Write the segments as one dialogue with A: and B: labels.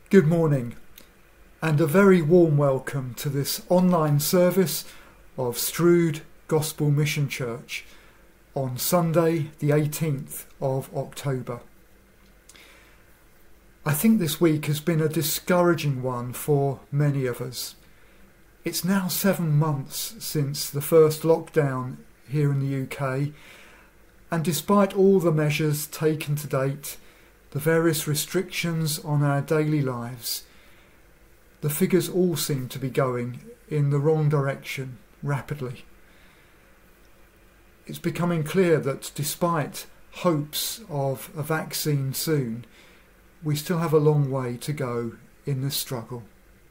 A: Good morning and a very warm welcome to this online service of Strood Gospel Mission Church on Sunday the 18th of October. I think this week has been a discouraging one for many of us. It's now 7 months since the first lockdown here in the UK, and despite all the measures taken to date, the various restrictions on our daily lives, the figures all seem to be going in the wrong direction rapidly. It's becoming clear that despite hopes of a vaccine soon, we still have a long way to go in this struggle.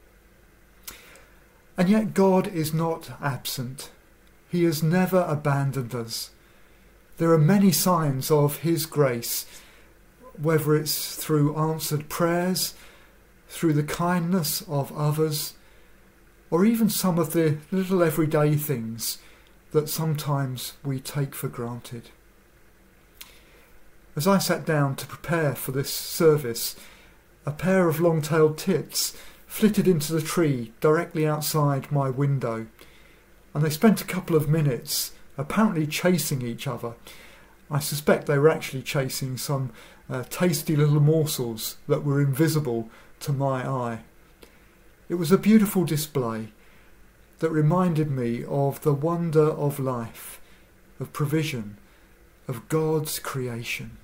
A: And yet God is not absent. He has never abandoned us. There are many signs of His grace, whether it's through answered prayers, through the kindness of others, or even some of the little everyday things that sometimes we take for granted. As I sat down to prepare for this service, a pair of long-tailed tits flitted into the tree directly outside my window, and they spent a couple of minutes apparently chasing each other. I suspect they were actually chasing some tasty little morsels that were invisible to my eye. It was a beautiful display that reminded me of the wonder of life, of provision, of God's creation.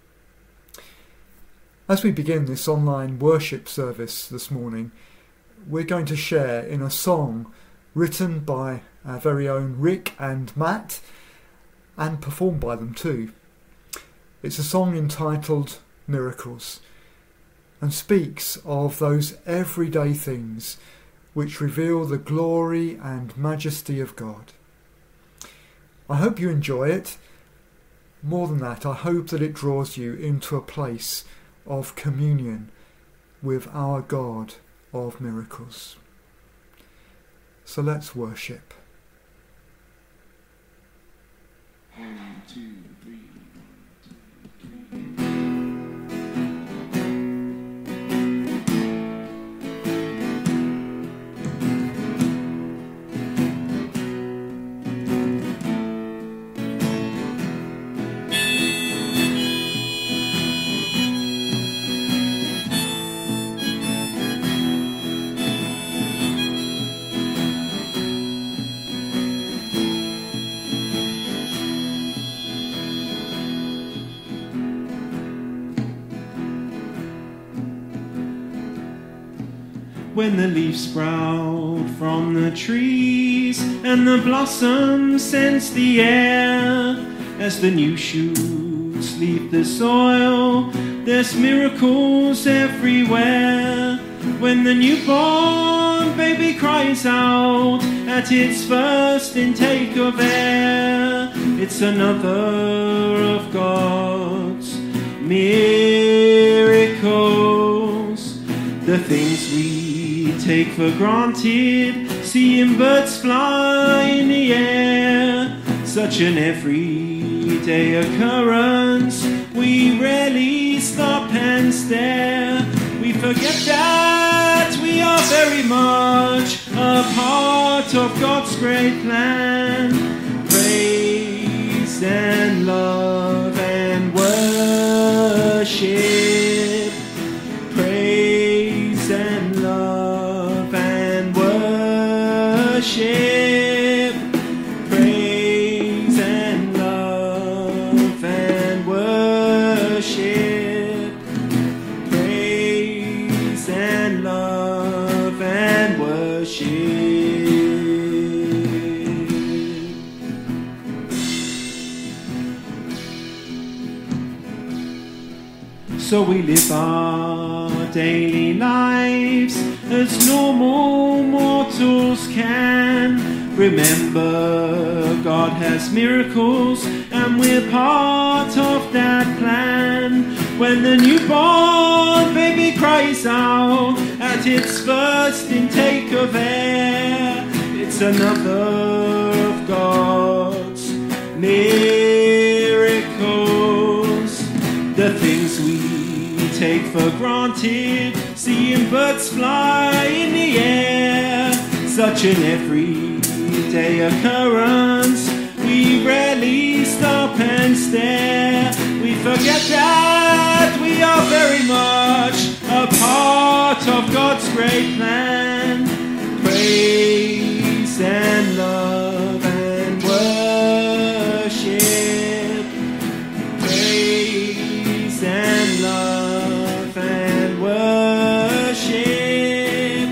A: As we begin this online worship service this morning, we're going to share in a song written by our very own Rick and Matt, and performed by them too. It's a song entitled Miracles, and speaks of those everyday things which reveal the glory and majesty of God. I hope you enjoy it. More than that, I hope that it draws you into a place of communion with our God of miracles. So let's worship.
B: 1, 2, 3. When the leaves sprout from the trees and the blossoms scent the air, as the new shoots leave the soil, there's miracles everywhere. When the newborn baby cries out at its first intake of air, it's another of God's miracles. The things we take for granted, seeing birds fly in the air, such an everyday occurrence, we rarely stop and stare. We forget that we are very much a part of God's great plan. Praise and love and worship, praise and love and worship, praise and love and worship, praise and love and worship. So we live our daily lives as normal mortals can. Remember, God has miracles and we're part of that plan. When the newborn baby cries out at its first intake of air, it's another of God's miracles. The things we take for granted, seeing birds fly in the air. Such an everyday occurrence, we rarely stop and stare. We forget that we are very much a part of God's great plan. Praise and love and worship. Praise and love and worship.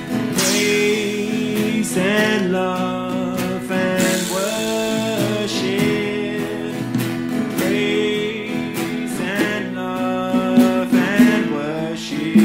B: Praise and love and worship. Praise and love and worship.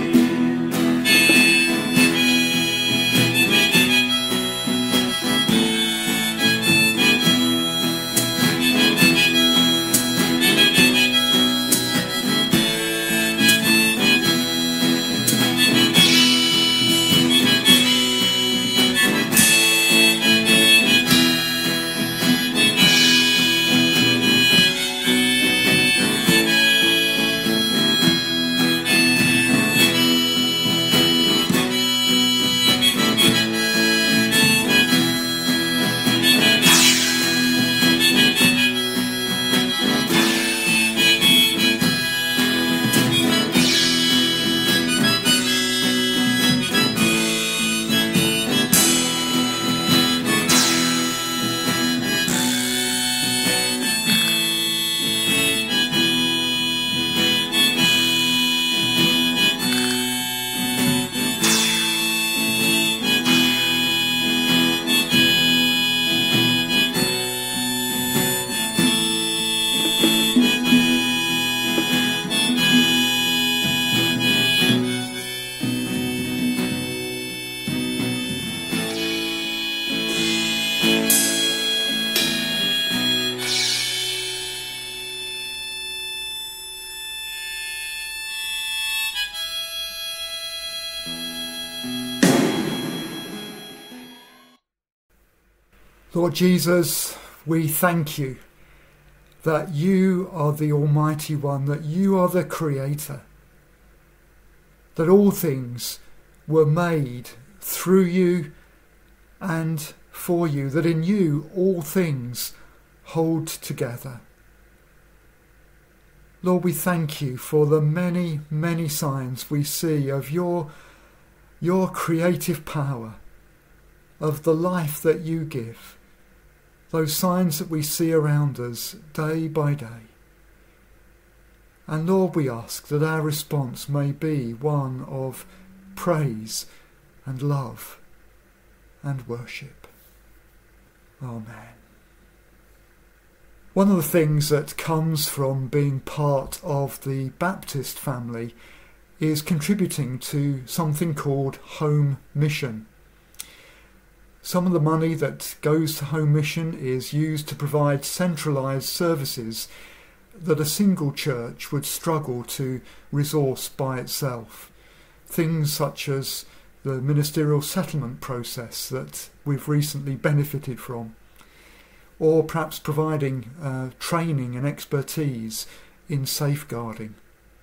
A: Lord Jesus, we thank you that you are the Almighty One, that you are the Creator, that all things were made through you and for you, that in you all things hold together. Lord, we thank you for the many, many signs we see of your creative power, of the life that you give, those signs that we see around us day by day. And Lord, we ask that our response may be one of praise and love and worship. Amen. One of the things that comes from being part of the Baptist family is contributing to something called Home Mission. Some of the money that goes to Home Mission is used to provide centralised services that a single church would struggle to resource by itself. Things such as the ministerial settlement process that we've recently benefited from, or perhaps providing training and expertise in safeguarding.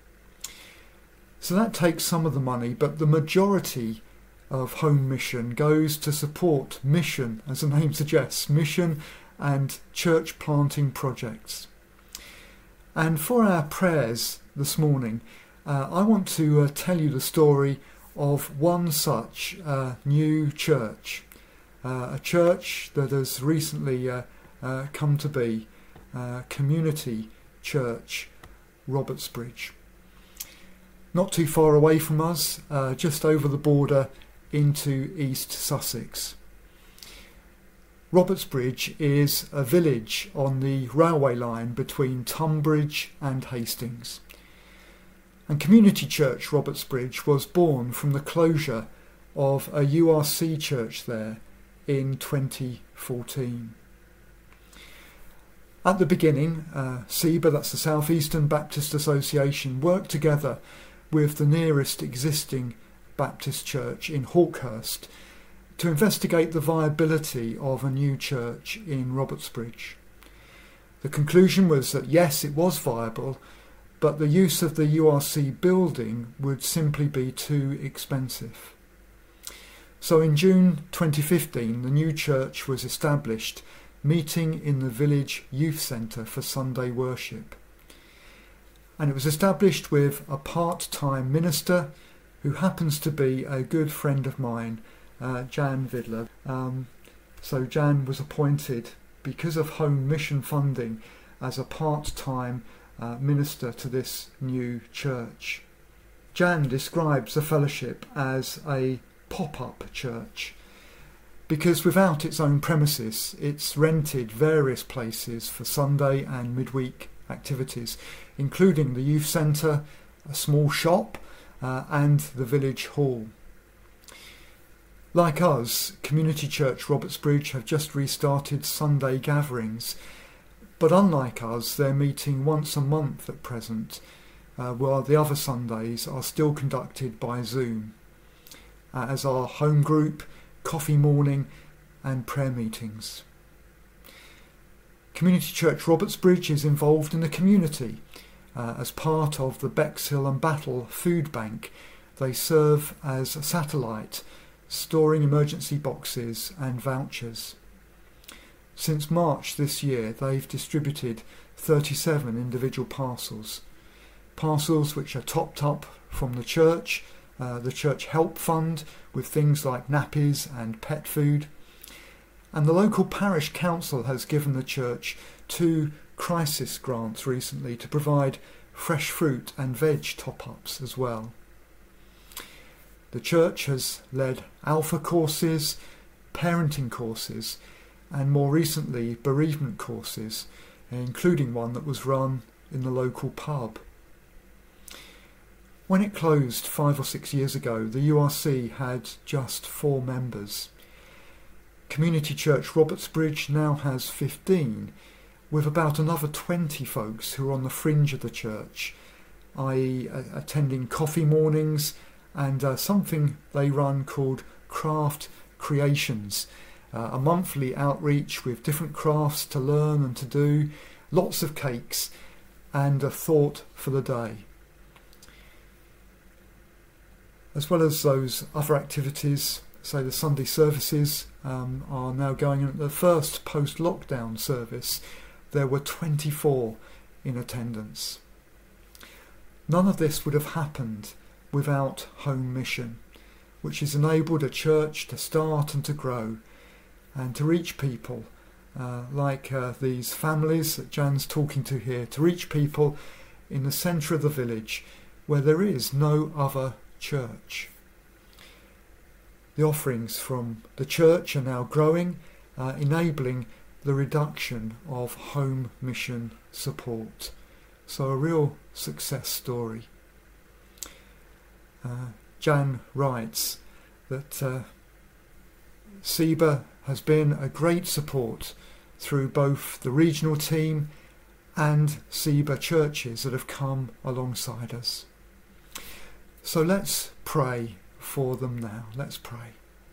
A: So that takes some of the money, but the majority of Home Mission goes to support mission, as the name suggests, mission and church planting projects. And for our prayers this morning, I want to tell you the story of one such new church, a church that has recently come to be Community Church Robertsbridge. Not too far away from us, just over the border into East Sussex. Robertsbridge is a village on the railway line between Tunbridge and Hastings. And Community Church Robertsbridge was born from the closure of a URC church there in 2014. At the beginning, SEBA, that's the South Eastern Baptist Association, worked together with the nearest existing Baptist church in Hawkhurst to investigate the viability of a new church in Robertsbridge. The conclusion was that yes, it was viable, but the use of the URC building would simply be too expensive. So in June 2015, the new church was established, meeting in the village youth centre for Sunday worship. And it was established with a part-time minister who happens to be a good friend of mine, Jan Vidler. So Jan was appointed, because of home mission funding, as a part-time minister to this new church. Jan describes the fellowship as a pop-up church, because without its own premises, it's rented various places for Sunday and midweek activities, including the youth centre, a small shop, and the village hall. Like us, Community Church Robertsbridge have just restarted Sunday gatherings, but unlike us, they're meeting once a month at present, while the other Sundays are still conducted by Zoom, as are home group, coffee morning and prayer meetings. Community Church Robertsbridge is involved in the community as part of the Bexhill and Battle Food Bank. They serve as a satellite, storing emergency boxes and vouchers. Since March this year, they've distributed 37 individual parcels which are topped up from the church help fund with things like nappies and pet food. And the local parish council has given the church 2 crisis grants recently to provide fresh fruit and veg top-ups as well. The church has led alpha courses, parenting courses, and more recently bereavement courses, including one that was run in the local pub. When it closed 5 or 6 years ago, the URC had just 4 members. Community Church Robertsbridge now has 15, with about another 20 folks who are on the fringe of the church, i.e. attending coffee mornings and something they run called Craft Creations, a monthly outreach with different crafts to learn and to do, lots of cakes and a thought for the day. As well as those other activities, say the Sunday services are now going in. The first post-lockdown service, there were 24 in attendance. None of this would have happened without home mission, which has enabled a church to start and to grow and to reach people like these families that Jan's talking to here, to reach people in the centre of the village where there is no other church. The offerings from the church are now growing, enabling the reduction of home mission support. So a real success story. Jan writes that SEBA has been a great support through both the regional team and SEBA churches that have come alongside us. So let's pray for them now. Let's pray.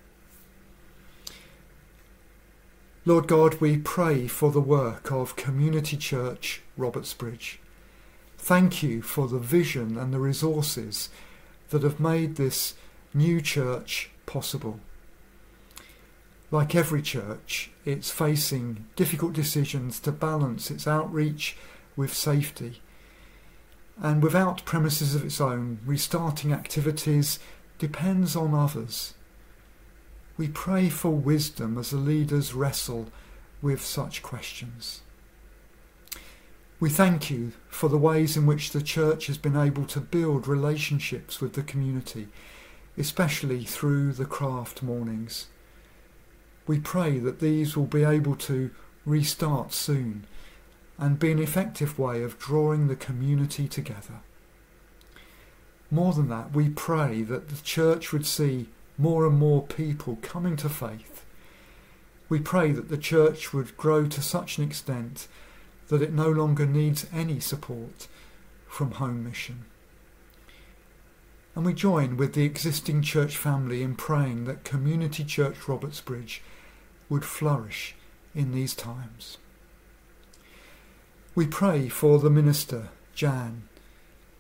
A: Lord God, we pray for the work of Community Church Robertsbridge. Thank you for the vision and the resources that have made this new church possible. Like every church, it's facing difficult decisions to balance its outreach with safety. And without premises of its own, restarting activities depends on others. We pray for wisdom as the leaders wrestle with such questions. We thank you for the ways in which the church has been able to build relationships with the community, especially through the craft mornings. We pray that these will be able to restart soon and be an effective way of drawing the community together. More than that, we pray that the church would see more and more people coming to faith. We pray that the church would grow to such an extent that it no longer needs any support from home mission. And we join with the existing church family in praying that Community Church Robertsbridge would flourish in these times. We pray for the minister, Jan,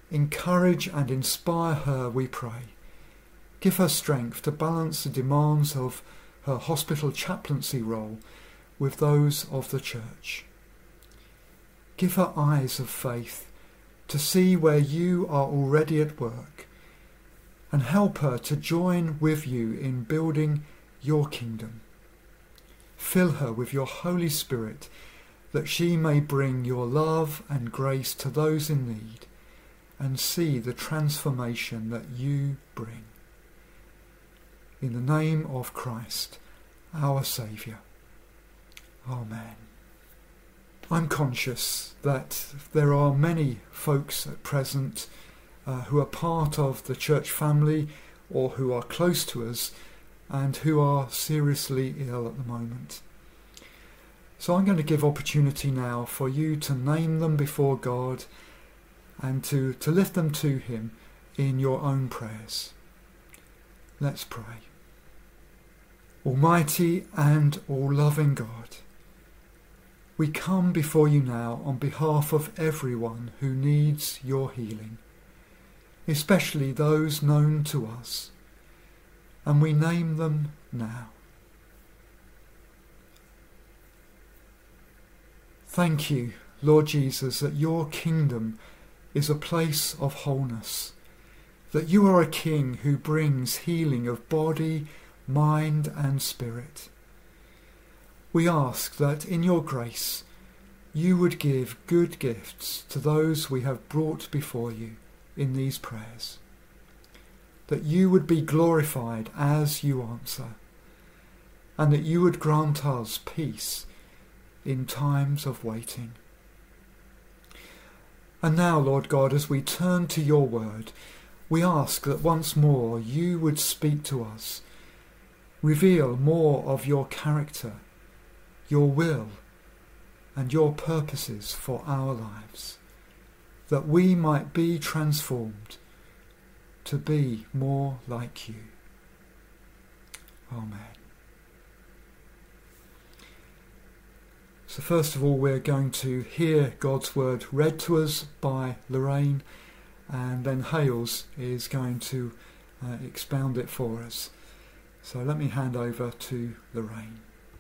A: Encourage and inspire her, we pray. Give her strength to balance the demands of her hospital chaplaincy role with those of the church. Give her eyes of faith to see where you are already at work, and help her to join with you in building your kingdom. Fill her with your Holy Spirit, that she may bring your love and grace to those in need and see the transformation that you bring. In the name of Christ, our Saviour. Amen. I'm conscious that there are many folks at present who are part of the church family or who are close to us and who are seriously ill at the moment. So I'm going to give opportunity now for you to name them before God and to lift them to him in your own prayers. Let's pray. Almighty and all-loving God, we come before you now on behalf of everyone who needs your healing, especially those known to us, and we name them now. Thank you, Lord Jesus, that your kingdom is a place of wholeness, that you are a King who brings healing of body, mind and spirit. We ask that in your grace you would give good gifts to those we have brought before you in these prayers, that you would be glorified as you answer, and that you would grant us peace in times of waiting. And now, Lord God, as we turn to your word, we ask that once more you would speak to us, reveal more of your character, your will, and your purposes for our lives, that we might be transformed to be more like you. Amen. So first of all, we're going to hear God's word read to us by Lorraine, and then Hales is going to expound it for us. So let me hand over to Lorraine.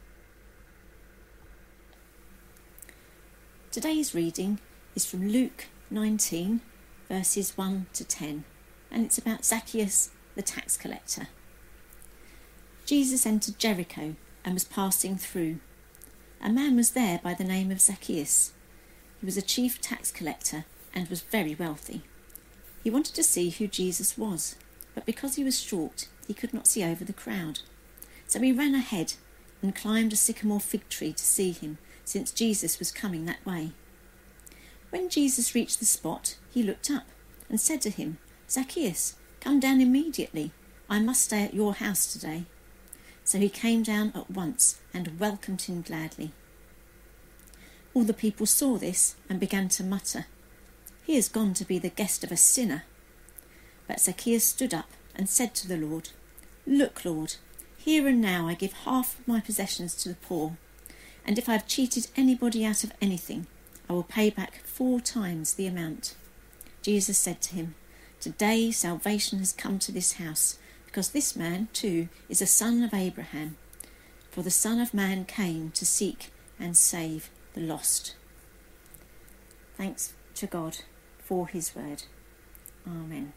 C: Today's reading is from Luke 19, verses 1 to 10, and it's about Zacchaeus, the tax collector. Jesus entered Jericho and was passing through. A man was there by the name of Zacchaeus. He was a chief tax collector and was very wealthy. He wanted to see who Jesus was, but because he was short, he could not see over the crowd. So he ran ahead and climbed a sycamore fig tree to see him, since Jesus was coming that way. When Jesus reached the spot, he looked up and said to him, "Zacchaeus, come down immediately. I must stay at your house today." So he came down at once and welcomed him gladly. All the people saw this and began to mutter, "He has gone to be the guest of a sinner." But Zacchaeus stood up and said to the Lord, "Look, Lord, here and now I give half of my possessions to the poor, and if I have cheated anybody out of anything, I will pay back 4 times the amount." Jesus said to him, "Today salvation has come to this house, because this man too is a son of Abraham. For the Son of Man came to seek and save the lost." Thanks to God for his word. Amen.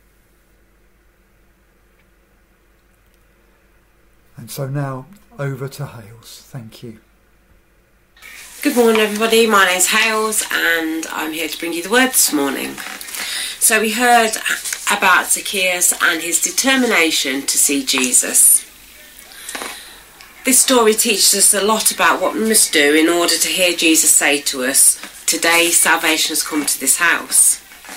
A: And so now over to Hales. Thank you.
D: Good morning everybody, my name's Hales and I'm here to bring you the word this morning. So we heard about Zacchaeus and his determination to see Jesus. This story teaches us a lot about what we must do in order to hear Jesus say to us, "Today salvation has come to this house."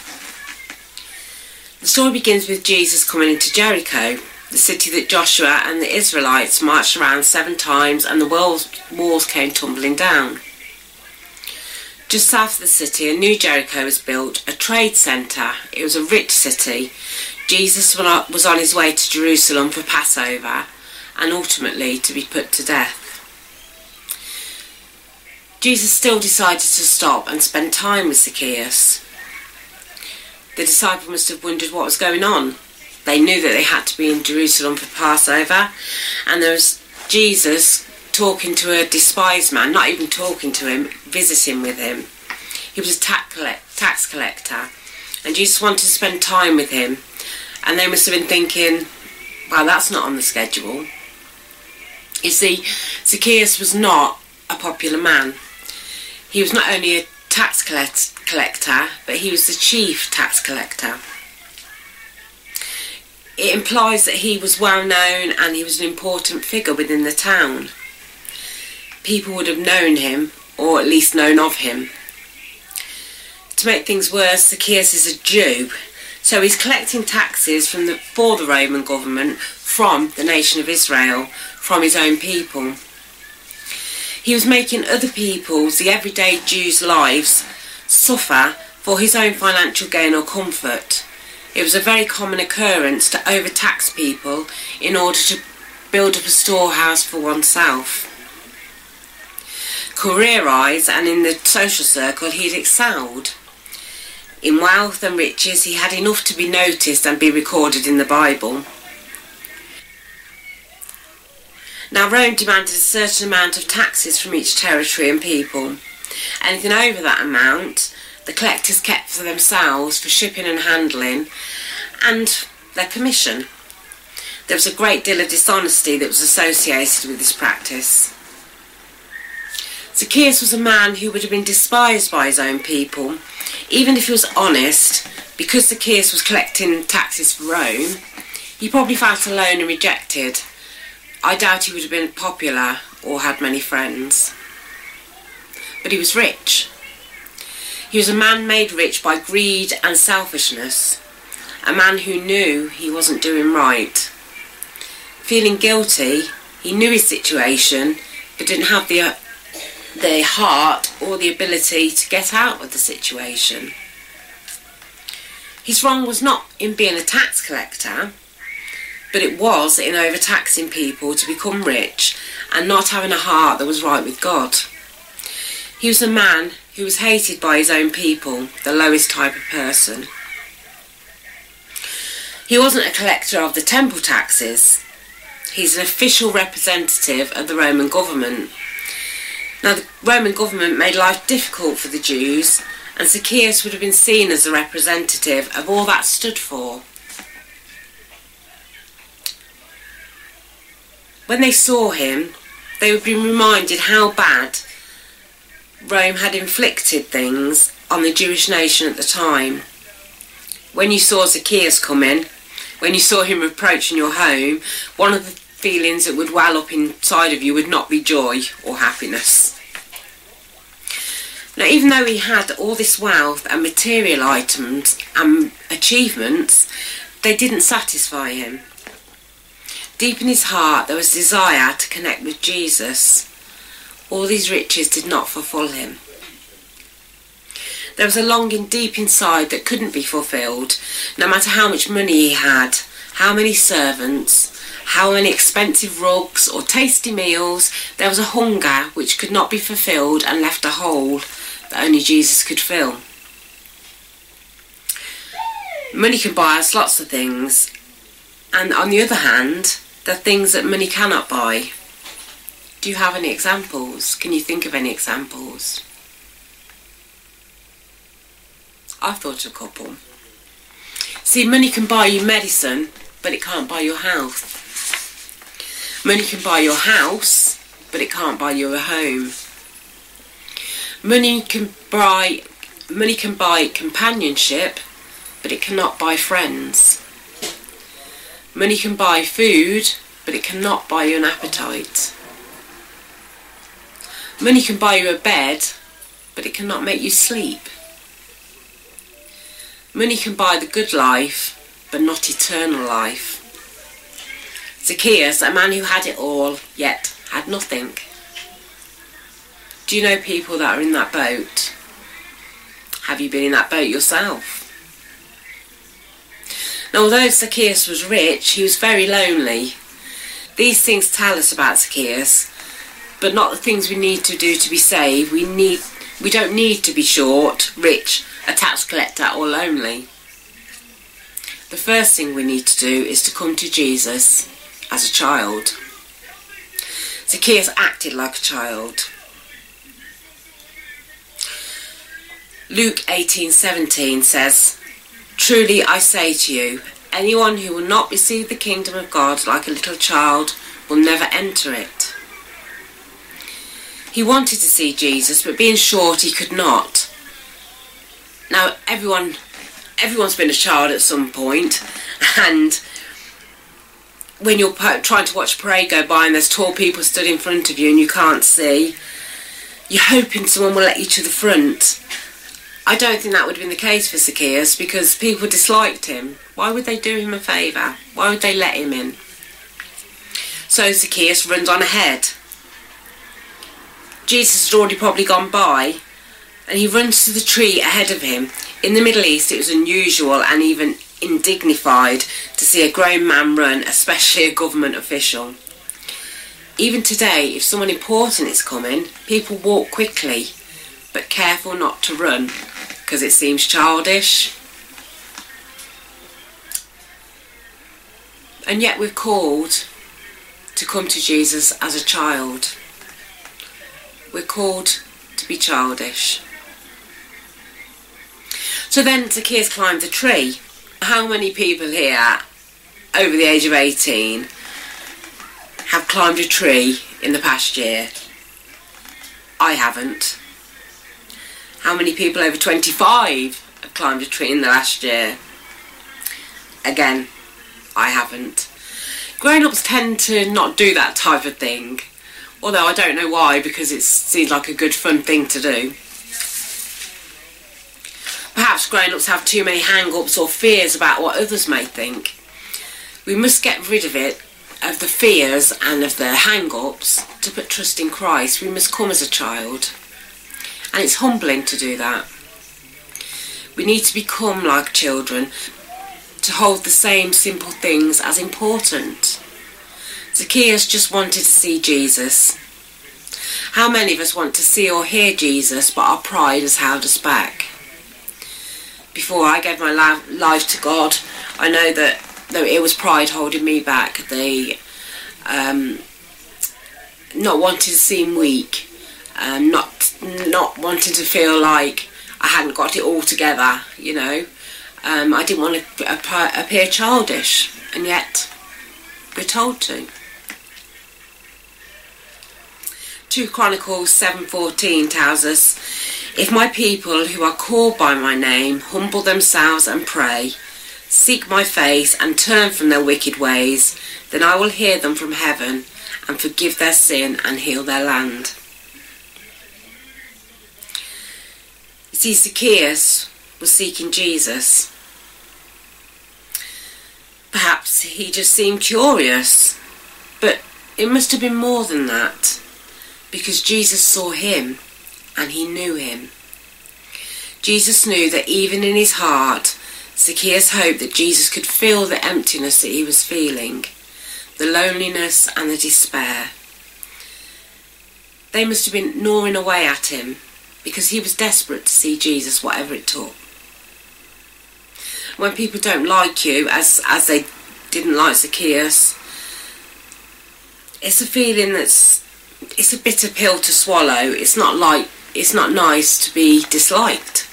D: The story begins with Jesus coming into Jericho, the city that Joshua and the Israelites marched around 7 times and the walls came tumbling down. Just south of the city, a new Jericho was built, a trade centre. It was a rich city. Jesus was on his way to Jerusalem for Passover and ultimately to be put to death. Jesus still decided to stop and spend time with Zacchaeus. The disciples must have wondered what was going on. They knew that they had to be in Jerusalem for Passover, and there was Jesus talking to a despised man, not even talking to him, visiting with him. He was a tax collector, and Jesus wanted to spend time with him, and they must have been thinking, well, that's not on the schedule. You see, Zacchaeus was not a popular man. He was not only a tax collector, but he was the chief tax collector. It implies that he was well known and he was an important figure within the town. People would have known him, or at least known of him. To make things worse, Zacchaeus is a Jew, so he's collecting taxes for the Roman government from the nation of Israel, from his own people. He was making other people's, the everyday Jews' lives, suffer for his own financial gain or comfort. It was a very common occurrence to overtax people in order to build up a storehouse for oneself. Career-wise and in the social circle, he had excelled. In wealth and riches, he had enough to be noticed and be recorded in the Bible. Now, Rome demanded a certain amount of taxes from each territory and people. Anything over that amount, the collectors kept for themselves for shipping and handling and their commission. There was a great deal of dishonesty that was associated with this practice. Zacchaeus was a man who would have been despised by his own people, even if he was honest. Because Zacchaeus was collecting taxes for Rome, he probably felt alone and rejected. I doubt he would have been popular or had many friends. But he was rich. He was a man made rich by greed and selfishness, a man who knew he wasn't doing right. Feeling guilty, he knew his situation, but didn't have the heart or the ability to get out of the situation. His wrong was not in being a tax collector, but it was in overtaxing people to become rich and not having a heart that was right with God. He was a man who was hated by his own people, the lowest type of person. He wasn't a collector of the temple taxes. He's an official representative of the Roman government. Now, the Roman government made life difficult for the Jews, and Zacchaeus would have been seen as a representative of all that stood for. When they saw him, they would be reminded how bad Rome had inflicted things on the Jewish nation at the time. When you saw Zacchaeus come in, when you saw him approaching your home, one of the feelings that would well up inside of you would not be joy or happiness. Now, even though he had all this wealth and material items and achievements, they didn't satisfy him. Deep in his heart there was desire to connect with Jesus. All these riches did not fulfill him. There was a longing deep inside that couldn't be fulfilled, no matter how much money he had, how many servants, how many expensive rugs or tasty meals. There was a hunger which could not be fulfilled and left a hole that only Jesus could fill. Money can buy us lots of things, and on the other hand, there are things that money cannot buy. Do you have any examples? Can you think of any examples? I've thought of a couple. See, money can buy you medicine, but it can't buy your health. Money can buy your house, but it can't buy you a home. Money can buy companionship, but it cannot buy friends. Money can buy food, but it cannot buy you an appetite. Money can buy you a bed, but it cannot make you sleep. Money can buy the good life, but not eternal life. Zacchaeus, a man who had it all, yet had nothing. Do you know people that are in that boat? Have you been in that boat yourself? Now, although Zacchaeus was rich, he was very lonely. These things tell us about Zacchaeus, but not the things we need to do to be saved. We don't need to be short, rich, a tax collector, or lonely. the first thing we need to do is to come to Jesus as a child. Zacchaeus acted like a child. Luke 18:17 says, "Truly I say to you, anyone who will not receive the kingdom of God like a little child will never enter it." He wanted to see Jesus, but being short, he could not. Now, everyone's been a child at some point, and when you're trying to watch a parade go by and there's tall people stood in front of you and you can't see, you're hoping someone will let you to the front. I don't think that would have been the case for Zacchaeus, because people disliked him. Why would they do him a favour? Why would they let him in? So Zacchaeus runs on ahead. Jesus had already probably gone by, and he runs to the tree ahead of him. In the Middle East, it was unusual and even indignified to see a grown man run, especially a government official. Even today, if someone important is coming, people walk quickly, but careful not to run, because it seems childish. And yet we're called to come to Jesus as a child. We're called to be childish. So then Zacchaeus climbed the tree. How many people here over the age of 18 have climbed a tree in the past year? I haven't. How many people over 25 have climbed a tree in the last year? Again, I haven't. Grown-ups tend to not do that type of thing, although I don't know why, because it seems like a good fun thing to do. Perhaps grown-ups have too many hang-ups or fears about what others may think. We must get rid of the fears and of the hang-ups, to put trust in Christ. We must come as a child. And it's humbling to do that. We need to become like children, to hold the same simple things as important. Zacchaeus just wanted to see Jesus. How many of us want to see or hear Jesus, but our pride has held us back? Before I gave my life to God, I know that though it was pride holding me back, not wanting to seem weak, not wanting to feel like I hadn't got it all together, you know. I didn't want to appear childish, and yet we're told to. 2 Chronicles 7:14 tells us, "If my people who are called by my name humble themselves and pray, seek my face and turn from their wicked ways, then I will hear them from heaven and forgive their sin and heal their land." You see, Zacchaeus was seeking Jesus. Perhaps he just seemed curious, but it must have been more than that, because Jesus saw him and he knew him. Jesus knew that even in his heart, Zacchaeus hoped that Jesus could feel the emptiness that he was feeling, the loneliness and the despair. They must have been gnawing away at him, because he was desperate to see Jesus, whatever it took. When people don't like you, as they didn't like Zacchaeus, it's a feeling it's a bitter pill to swallow. It's not nice to be disliked.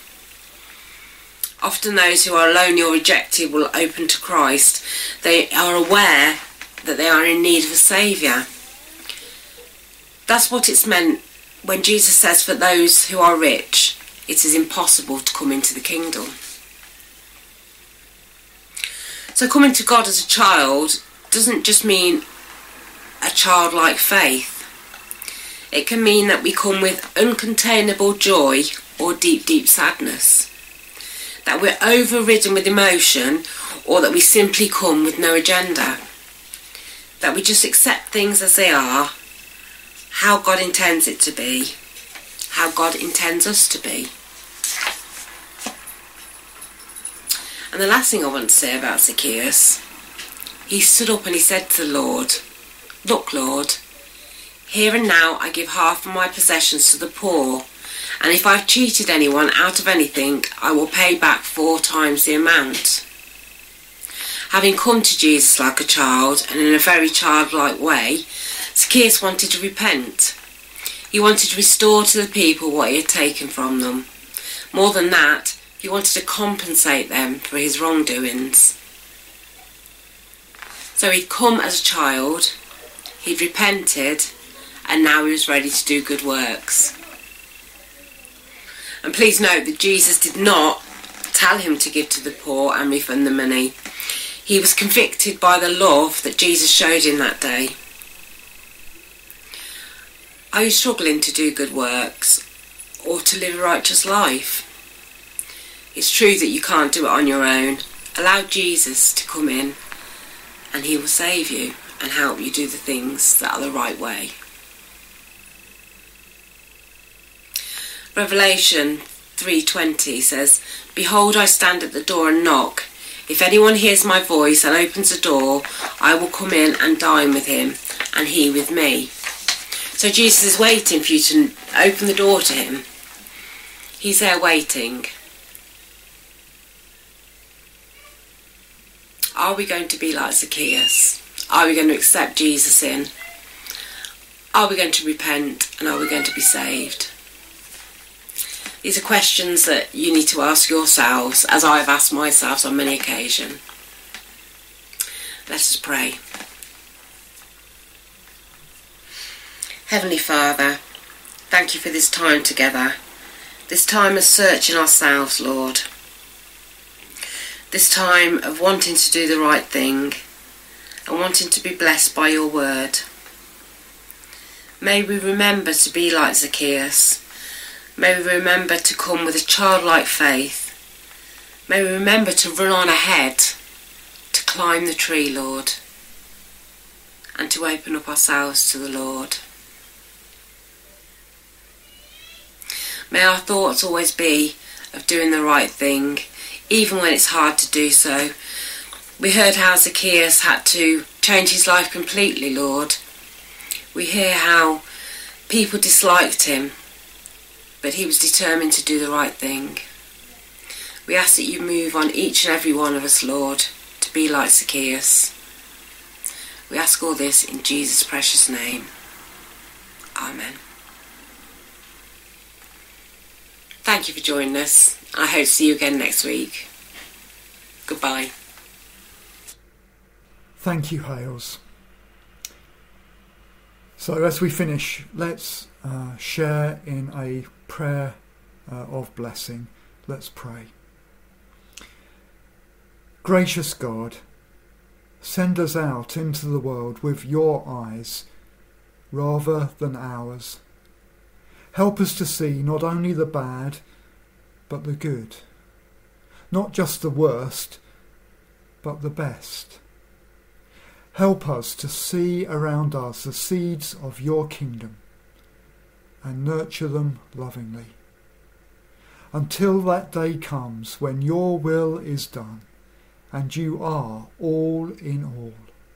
D: Often those who are lonely or rejected will open to Christ. They are aware that they are in need of a saviour. That's what it's meant when Jesus says, for those who are rich, it is impossible to come into the kingdom. So coming to God as a child doesn't just mean a childlike faith. It can mean that we come with uncontainable joy or deep, deep sadness. That we're overridden with emotion, or that we simply come with no agenda. That we just accept things as they are, how God intends it to be, how God intends us to be. And the last thing I want to say about Zacchaeus, he stood up and he said to the Lord, "Look, Lord, here and now I give half of my possessions to the poor, and if I've cheated anyone out of anything, I will pay back 4 times the amount." Having come to Jesus like a child and in a very childlike way, Zacchaeus wanted to repent. He wanted to restore to the people what he had taken from them. More than that, he wanted to compensate them for his wrongdoings. So he'd come as a child, he'd repented, and now he was ready to do good works. And please note that Jesus did not tell him to give to the poor and refund the money. He was convicted by the love that Jesus showed him that day. Are you struggling to do good works or to live a righteous life? It's true that you can't do it on your own. Allow Jesus to come in and he will save you and help you do the things that are the right way. Revelation 3:20 says, "Behold, I stand at the door and knock. If anyone hears my voice and opens the door, I will come in and dine with him, and he with me." So Jesus is waiting for you to open the door to him. He's there waiting. Are we going to be like Zacchaeus? Are we going to accept Jesus in? Are we going to repent, and are we going to be saved? These are questions that you need to ask yourselves, as I've asked myself on many occasions. Let us pray. Heavenly Father, thank you for this time together, this time of searching ourselves, Lord, this time of wanting to do the right thing and wanting to be blessed by your word. May we remember to be like Zacchaeus. May we remember to come with a childlike faith. May we remember to run on ahead, to climb the tree, Lord, and to open up ourselves to the Lord. May our thoughts always be of doing the right thing, even when it's hard to do so. We heard how Zacchaeus had to change his life completely, Lord. We hear how people disliked him, but he was determined to do the right thing. We ask that you move on each and every one of us, Lord, to be like Zacchaeus. We ask all this in Jesus' precious name. Amen. Thank you for joining us. I hope to see you again next week. Goodbye.
A: Thank you, Hales. So as we finish, let's share in a prayer of blessing. Let's pray. Gracious God, send us out into the world with your eyes rather than ours. Help us to see not only the bad, but the good. Not just the worst, but the best. Help us to see around us the seeds of your kingdom and nurture them lovingly, until that day comes when your will is done and you are all in all.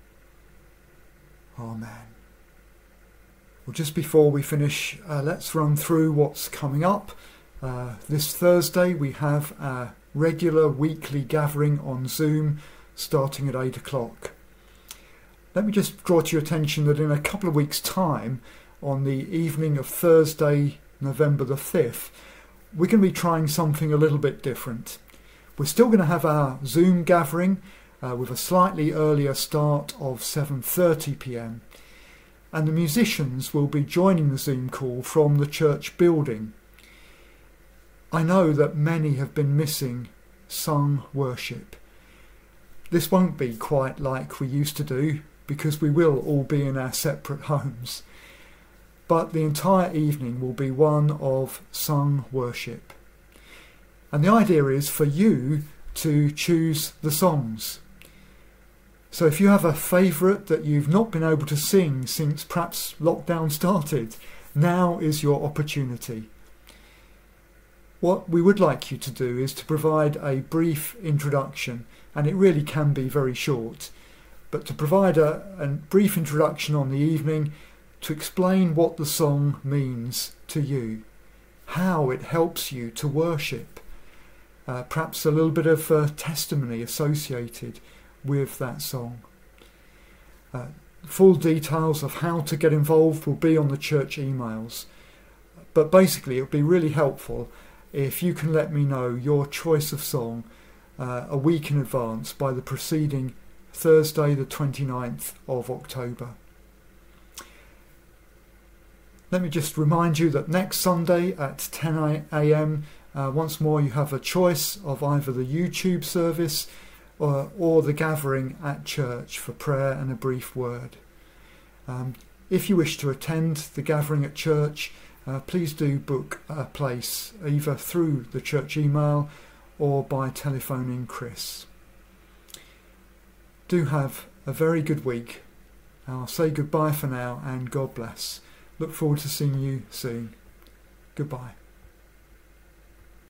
A: Amen. Well, just before we finish, let's run through what's coming up. This Thursday we have our regular weekly gathering on Zoom starting at 8 o'clock. Let me just draw to your attention that in a couple of weeks' time, on the evening of Thursday, November the 5th, we're going to be trying something a little bit different. We're still going to have our Zoom gathering with a slightly earlier start of 7:30 p.m. and the musicians will be joining the Zoom call from the church building. I know that many have been missing sung worship. This won't be quite like we used to do, because we will all be in our separate homes. But the entire evening will be one of sung worship. And the idea is for you to choose the songs. So if you have a favourite that you've not been able to sing since perhaps lockdown started, now is your opportunity. What we would like you to do is to provide a brief introduction, and it really can be very short, but to provide a brief introduction on the evening to explain what the song means to you, how it helps you to worship, perhaps a little bit of testimony associated with that song. Full details of how to get involved will be on the church emails, but basically it would be really helpful if you can let me know your choice of song a week in advance by the preceding Thursday the 29th of October. Let me just remind you that next Sunday at 10 a.m, once more you have a choice of either the YouTube service or the gathering at church for prayer and a brief word. If you wish to attend the gathering at church, please do book a place either through the church email or by telephoning Chris. Do have a very good week. I'll say goodbye for now and God bless. Look forward to seeing you soon. Goodbye.